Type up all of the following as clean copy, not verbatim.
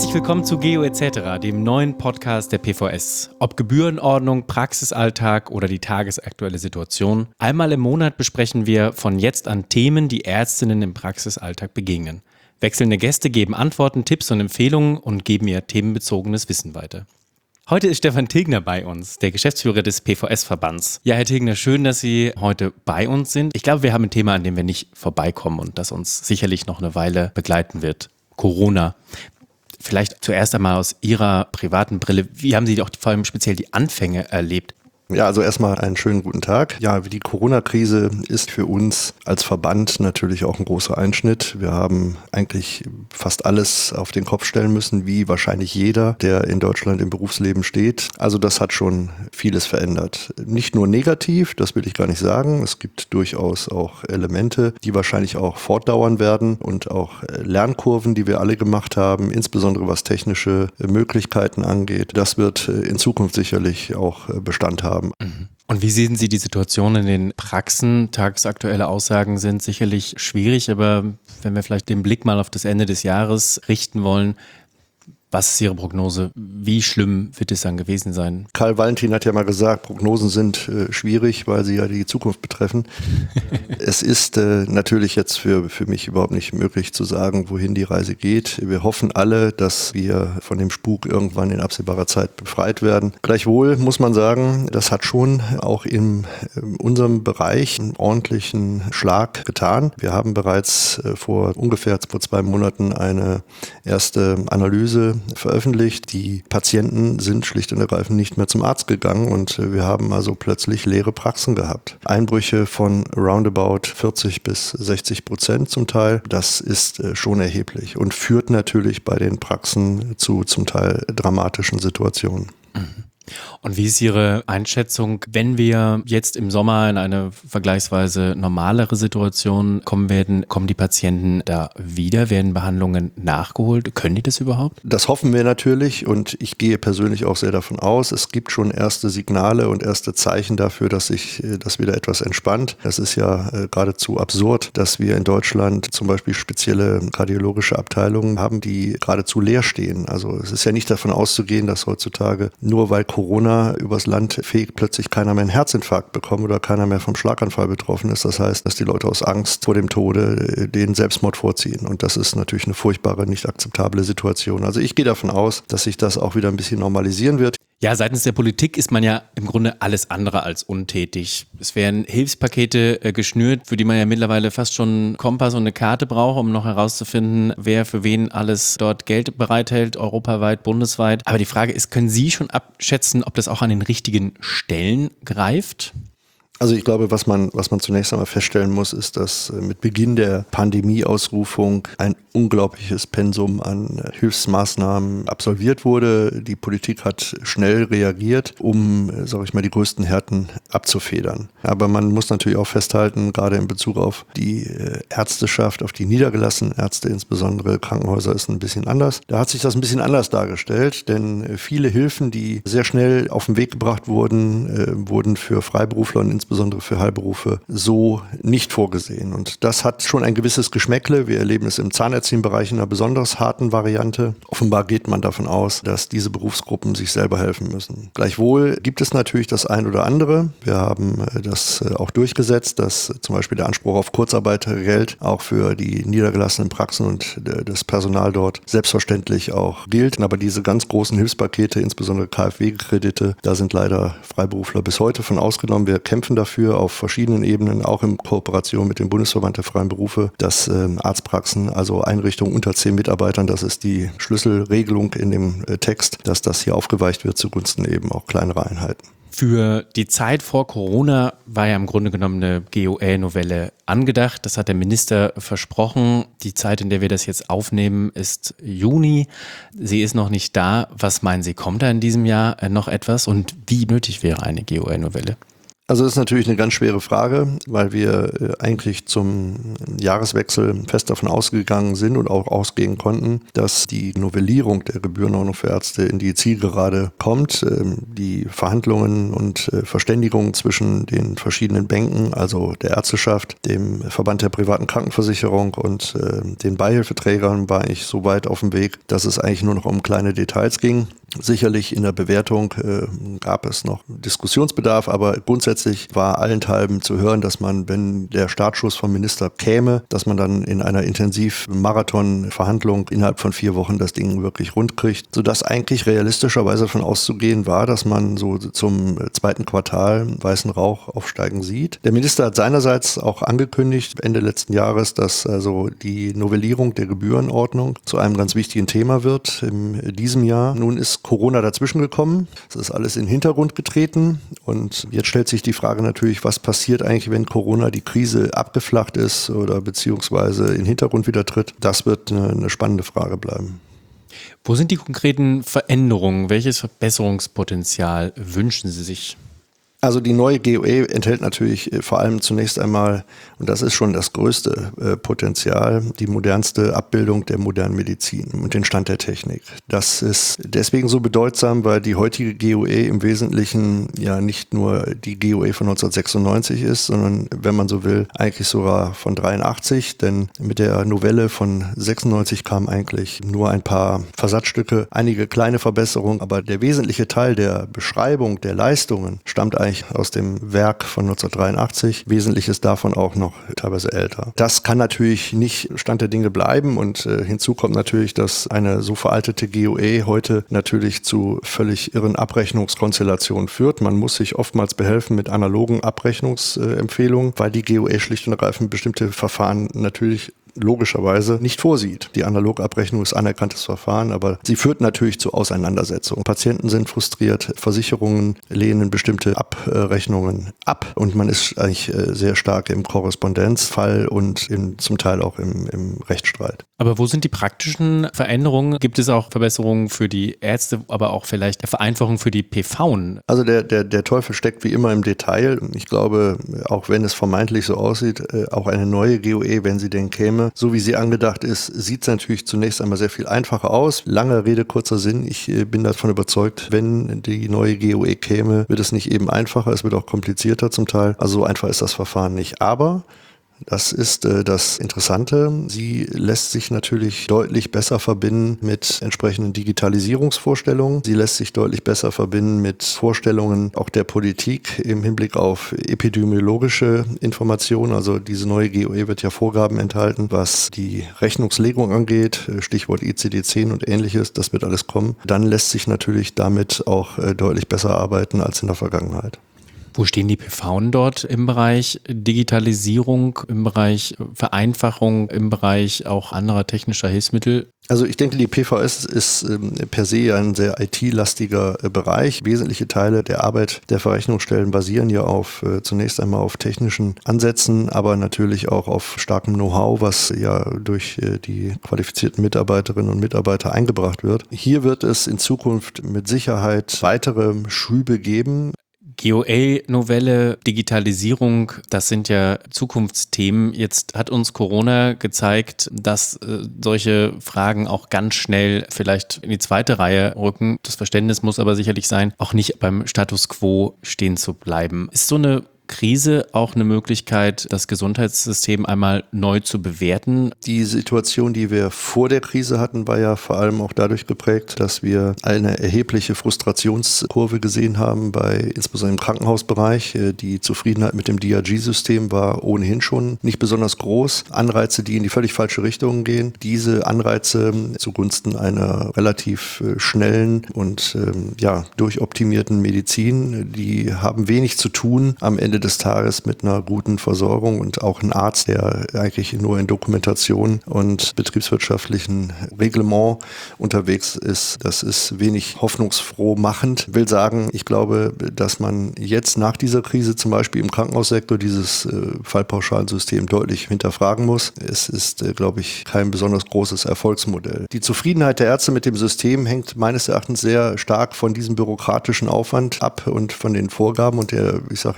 Herzlich willkommen zu Geo etc., dem neuen Podcast der PVS. Ob Gebührenordnung, Praxisalltag oder die tagesaktuelle Situation, einmal im Monat besprechen wir von jetzt an Themen, die Ärztinnen im Praxisalltag begegnen. Wechselnde Gäste geben Antworten, Tipps und Empfehlungen und geben ihr themenbezogenes Wissen weiter. Heute ist Stefan Tegner bei uns, der Geschäftsführer des PVS-Verbands. Ja, Herr Tegner, schön, dass Sie heute bei uns sind. Ich glaube, wir haben ein Thema, an dem wir nicht vorbeikommen und das uns sicherlich noch eine Weile begleiten wird. Corona. Vielleicht zuerst einmal aus Ihrer privaten Brille. Wie haben Sie auch vor allem speziell die Anfänge erlebt? Ja, also erstmal einen schönen guten Tag. Ja, die Corona-Krise ist für uns als Verband natürlich auch ein großer Einschnitt. Wir haben eigentlich fast alles auf den Kopf stellen müssen, wie wahrscheinlich jeder, der in Deutschland im Berufsleben steht. Also das hat schon vieles verändert. Nicht nur negativ, das will ich gar nicht sagen. Es gibt durchaus auch Elemente, die wahrscheinlich auch fortdauern werden und auch Lernkurven, die wir alle gemacht haben, insbesondere was technische Möglichkeiten angeht. Das wird in Zukunft sicherlich auch Bestand haben. Und wie sehen Sie die Situation in den Praxen? Tagesaktuelle Aussagen sind sicherlich schwierig, aber wenn wir vielleicht den Blick mal auf das Ende des Jahres richten wollen, was ist Ihre Prognose? Wie schlimm wird es dann gewesen sein? Karl Valentin hat ja mal gesagt, Prognosen sind schwierig, weil sie ja die Zukunft betreffen. Es ist natürlich jetzt für mich überhaupt nicht möglich zu sagen, wohin die Reise geht. Wir hoffen alle, dass wir von dem Spuk irgendwann in absehbarer Zeit befreit werden. Gleichwohl muss man sagen, das hat schon auch in unserem Bereich einen ordentlichen Schlag getan. Wir haben bereits vor 2 Monaten eine erste Analyse veröffentlicht. Die Patienten sind schlicht und ergreifend nicht mehr zum Arzt gegangen und wir haben also plötzlich leere Praxen gehabt. Einbrüche von roundabout 40-60% zum Teil. Das ist schon erheblich und führt natürlich bei den Praxen zu zum Teil dramatischen Situationen. Und wie ist Ihre Einschätzung, wenn wir jetzt im Sommer in eine vergleichsweise normalere Situation kommen werden, kommen die Patienten da wieder, werden Behandlungen nachgeholt? Können die das überhaupt? Das hoffen wir natürlich und ich gehe persönlich auch sehr davon aus. Es gibt schon erste Signale und erste Zeichen dafür, dass sich das wieder etwas entspannt. Es ist ja geradezu absurd, dass wir in Deutschland zum Beispiel spezielle kardiologische Abteilungen haben, die geradezu leer stehen. Also es ist ja nicht davon auszugehen, dass heutzutage nur weil Corona übers Land fegt, plötzlich keiner mehr einen Herzinfarkt bekommt oder keiner mehr vom Schlaganfall betroffen ist. Das heißt, dass die Leute aus Angst vor dem Tode den Selbstmord vorziehen. Und das ist natürlich eine furchtbare, nicht akzeptable Situation. Also ich gehe davon aus, dass sich das auch wieder ein bisschen normalisieren wird. Ja, seitens der Politik ist man ja im Grunde alles andere als untätig. Es werden Hilfspakete geschnürt, für die man ja mittlerweile fast schon einen Kompass und eine Karte braucht, um noch herauszufinden, wer für wen alles dort Geld bereithält, europaweit, bundesweit. Aber die Frage ist, können Sie schon abschätzen, ob das auch an den richtigen Stellen greift? Also ich glaube, was man zunächst einmal feststellen muss, ist, dass mit Beginn der Pandemieausrufung ein unglaubliches Pensum an Hilfsmaßnahmen absolviert wurde. Die Politik hat schnell reagiert, um, die größten Härten abzufedern. Aber man muss natürlich auch festhalten, gerade in Bezug auf die Ärzteschaft, auf die niedergelassenen Ärzte, insbesondere Krankenhäuser, ist ein bisschen anders. Da hat sich das ein bisschen anders dargestellt, denn viele Hilfen, die sehr schnell auf den Weg gebracht wurden, wurden für Freiberufler und insbesondere für Heilberufe so nicht vorgesehen. Und das hat schon ein gewisses Geschmäckle. Wir erleben es im Zahnmedizinbereich in einer besonders harten Variante. Offenbar geht man davon aus, dass diese Berufsgruppen sich selber helfen müssen. Gleichwohl gibt es natürlich das ein oder andere. Wir haben das auch durchgesetzt, dass zum Beispiel der Anspruch auf Kurzarbeitergeld auch für die niedergelassenen Praxen und das Personal dort selbstverständlich auch gilt. Aber diese ganz großen Hilfspakete, insbesondere KfW-Kredite, da sind leider Freiberufler bis heute von ausgenommen. Wir kämpfen dafür auf verschiedenen Ebenen, auch in Kooperation mit dem Bundesverband der freien Berufe, dass Arztpraxen, also Einrichtungen unter 10 Mitarbeitern, das ist die Schlüsselregelung in dem Text, dass das hier aufgeweicht wird zugunsten eben auch kleinerer Einheiten. Für die Zeit vor Corona war ja im Grunde genommen eine GOL-Novelle angedacht. Das hat der Minister versprochen. Die Zeit, in der wir das jetzt aufnehmen, ist Juni. Sie ist noch nicht da. Was meinen Sie, kommt da in diesem Jahr noch etwas und wie nötig wäre eine GOL-Novelle? Also das ist natürlich eine ganz schwere Frage, weil wir eigentlich zum Jahreswechsel fest davon ausgegangen sind und auch ausgehen konnten, dass die Novellierung der Gebührenordnung für Ärzte in die Zielgerade kommt. Die Verhandlungen und Verständigungen zwischen den verschiedenen Bänken, also der Ärzteschaft, dem Verband der privaten Krankenversicherung und den Beihilfeträgern, war eigentlich so weit auf dem Weg, dass es eigentlich nur noch um kleine Details ging. Sicherlich in der Bewertung gab es noch Diskussionsbedarf, aber grundsätzlich war allenthalben zu hören, dass man, wenn der Startschuss vom Minister käme, dass man dann in einer intensiven Marathonverhandlung innerhalb von 4 Wochen das Ding wirklich rund kriegt, sodass eigentlich realistischerweise davon auszugehen war, dass man so zum 2. Quartal weißen Rauch aufsteigen sieht. Der Minister hat seinerseits auch angekündigt, Ende letzten Jahres, dass also die Novellierung der Gebührenordnung zu einem ganz wichtigen Thema wird in diesem Jahr. Nun ist Corona dazwischen gekommen. Es ist alles in den Hintergrund getreten und jetzt stellt sich die Frage natürlich, was passiert eigentlich, wenn Corona die Krise abgeflacht ist oder beziehungsweise in den Hintergrund wieder tritt. Das wird eine spannende Frage bleiben. Wo sind die konkreten Veränderungen? Welches Verbesserungspotenzial wünschen Sie sich? Also die neue GOE enthält natürlich vor allem zunächst einmal, und das ist schon das größte Potenzial, die modernste Abbildung der modernen Medizin und den Stand der Technik. Das ist deswegen so bedeutsam, weil die heutige GOE im Wesentlichen ja nicht nur die GOE von 1996 ist, sondern, wenn man so will, eigentlich sogar von 83, denn mit der Novelle von 96 kamen eigentlich nur ein paar Versatzstücke, einige kleine Verbesserungen, aber der wesentliche Teil der Beschreibung der Leistungen stammt eigentlich aus dem Werk von 1983, Wesentliches davon auch noch teilweise älter. Das kann natürlich nicht Stand der Dinge bleiben und hinzu kommt natürlich, dass eine so veraltete GOE heute natürlich zu völlig irren Abrechnungskonstellationen führt. Man muss sich oftmals behelfen mit analogen Abrechnungsempfehlungen, weil die GOE schlicht und ergreifend bestimmte Verfahren natürlich logischerweise nicht vorsieht. Die Analogabrechnung ist anerkanntes Verfahren, aber sie führt natürlich zu Auseinandersetzungen. Patienten sind frustriert, Versicherungen lehnen bestimmte Abrechnungen ab und man ist eigentlich sehr stark im Korrespondenzfall und zum Teil auch im Rechtsstreit. Aber wo sind die praktischen Veränderungen? Gibt es auch Verbesserungen für die Ärzte, aber auch vielleicht Vereinfachung für die PVen? Also der Teufel steckt wie immer im Detail. Ich glaube, auch wenn es vermeintlich so aussieht, auch eine neue GOE, wenn sie denn käme, so wie sie angedacht ist, sieht es natürlich zunächst einmal sehr viel einfacher aus. Lange Rede, kurzer Sinn. Ich bin davon überzeugt, wenn die neue GOE käme, wird es nicht eben einfacher, es wird auch komplizierter zum Teil. Also so einfach ist das Verfahren nicht. Aber das ist das Interessante. Sie lässt sich natürlich deutlich besser verbinden mit entsprechenden Digitalisierungsvorstellungen. Sie lässt sich deutlich besser verbinden mit Vorstellungen auch der Politik im Hinblick auf epidemiologische Informationen. Also diese neue GOE wird ja Vorgaben enthalten, was die Rechnungslegung angeht, Stichwort ICD-10 und ähnliches. Das wird alles kommen. Dann lässt sich natürlich damit auch deutlich besser arbeiten als in der Vergangenheit. Wo stehen die PVen dort im Bereich Digitalisierung, im Bereich Vereinfachung, im Bereich auch anderer technischer Hilfsmittel? Also ich denke, die PVS ist per se ein sehr IT-lastiger Bereich. Wesentliche Teile der Arbeit der Verrechnungsstellen basieren ja zunächst einmal auf technischen Ansätzen, aber natürlich auch auf starkem Know-how, was ja durch die qualifizierten Mitarbeiterinnen und Mitarbeiter eingebracht wird. Hier wird es in Zukunft mit Sicherheit weitere Schübe geben. GOE-Novelle, Digitalisierung, das sind ja Zukunftsthemen. Jetzt hat uns Corona gezeigt, dass solche Fragen auch ganz schnell vielleicht in die zweite Reihe rücken. Das Verständnis muss aber sicherlich sein, auch nicht beim Status quo stehen zu bleiben. Ist so eine Krise auch eine Möglichkeit, das Gesundheitssystem einmal neu zu bewerten? Die Situation, die wir vor der Krise hatten, war ja vor allem auch dadurch geprägt, dass wir eine erhebliche Frustrationskurve gesehen haben, insbesondere im Krankenhausbereich. Die Zufriedenheit mit dem DRG-System war ohnehin schon nicht besonders groß. Anreize, die in die völlig falsche Richtung gehen. Diese Anreize zugunsten einer relativ schnellen und durchoptimierten Medizin, die haben wenig zu tun am Ende des Tages mit einer guten Versorgung und auch ein Arzt, der eigentlich nur in Dokumentation und betriebswirtschaftlichen Reglement unterwegs ist. Das ist wenig hoffnungsfroh machend. Ich will sagen, ich glaube, dass man jetzt nach dieser Krise zum Beispiel im Krankenhaussektor dieses Fallpauschalsystem deutlich hinterfragen muss. Es ist, glaube ich, kein besonders großes Erfolgsmodell. Die Zufriedenheit der Ärzte mit dem System hängt meines Erachtens sehr stark von diesem bürokratischen Aufwand ab und von den Vorgaben und der, ich sage jetzt mal,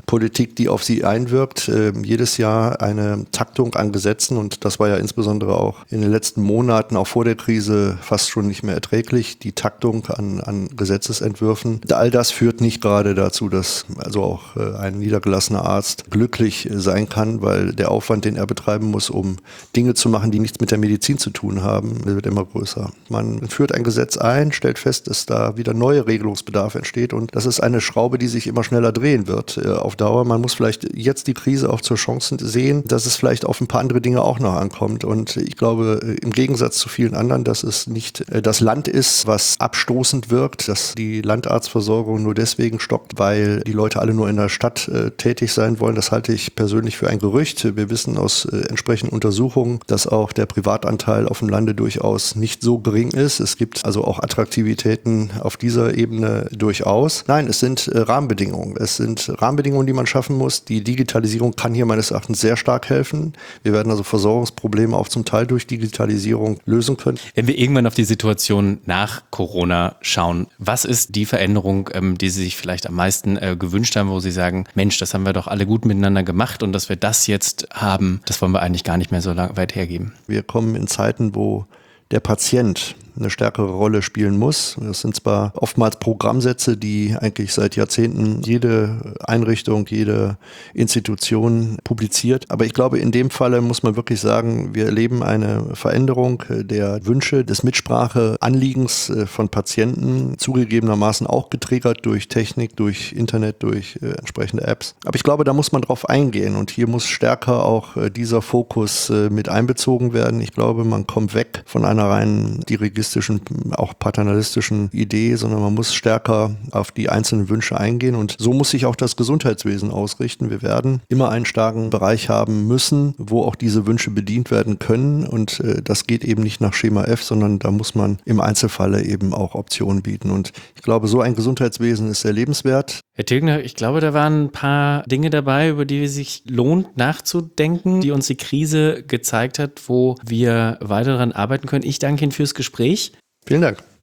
Politik, die auf sie einwirkt. Jedes Jahr eine Taktung an Gesetzen und das war ja insbesondere auch in den letzten Monaten, auch vor der Krise, fast schon nicht mehr erträglich. Die Taktung an Gesetzesentwürfen. All das führt nicht gerade dazu, dass also auch ein niedergelassener Arzt glücklich sein kann, weil der Aufwand, den er betreiben muss, um Dinge zu machen, die nichts mit der Medizin zu tun haben, wird immer größer. Man führt ein Gesetz ein, stellt fest, dass da wieder neuer Regelungsbedarf entsteht und das ist eine Schraube, die sich immer schneller drehen wird auf Dauer. Man muss vielleicht jetzt die Krise auch zur Chance sehen, dass es vielleicht auf ein paar andere Dinge auch noch ankommt und ich glaube, im Gegensatz zu vielen anderen, dass es nicht das Land ist, was abstoßend wirkt, dass die Landarztversorgung nur deswegen stockt, weil die Leute alle nur in der Stadt tätig sein wollen. Das halte ich persönlich für ein Gerücht. Wir wissen aus entsprechenden Untersuchungen, dass auch der Privatanteil auf dem Lande durchaus nicht so gering ist. Es gibt also auch Attraktivitäten auf dieser Ebene durchaus. Nein, es sind Rahmenbedingungen. Es sind Rahmenbedingungen, die man schaffen muss. Die Digitalisierung kann hier meines Erachtens sehr stark helfen. Wir werden also Versorgungsprobleme auch zum Teil durch Digitalisierung lösen können. Wenn wir irgendwann auf die Situation nach Corona schauen, was ist die Veränderung, die Sie sich vielleicht am meisten gewünscht haben, wo Sie sagen, Mensch, das haben wir doch alle gut miteinander gemacht und dass wir das jetzt haben, das wollen wir eigentlich gar nicht mehr so weit hergeben. Wir kommen in Zeiten, wo der Patient eine stärkere Rolle spielen muss. Das sind zwar oftmals Programmsätze, die eigentlich seit Jahrzehnten jede Einrichtung, jede Institution publiziert. Aber ich glaube, in dem Falle muss man wirklich sagen, wir erleben eine Veränderung der Wünsche, des Mitspracheanliegens von Patienten, zugegebenermaßen auch getriggert durch Technik, durch Internet, durch entsprechende Apps. Aber ich glaube, da muss man drauf eingehen und hier muss stärker auch dieser Fokus mit einbezogen werden. Ich glaube, man kommt weg von einer rein dirigistischen, auch paternalistischen Idee, sondern man muss stärker auf die einzelnen Wünsche eingehen und so muss sich auch das Gesundheitswesen ausrichten. Wir werden immer einen starken Bereich haben müssen, wo auch diese Wünsche bedient werden können und das geht eben nicht nach Schema F, sondern da muss man im Einzelfalle eben auch Optionen bieten und ich glaube, so ein Gesundheitswesen ist sehr lebenswert. Herr Tilgner, ich glaube, da waren ein paar Dinge dabei, über die es sich lohnt nachzudenken, die uns die Krise gezeigt hat, wo wir weiter daran arbeiten können. Ich danke Ihnen fürs Gespräch. Vielen Dank.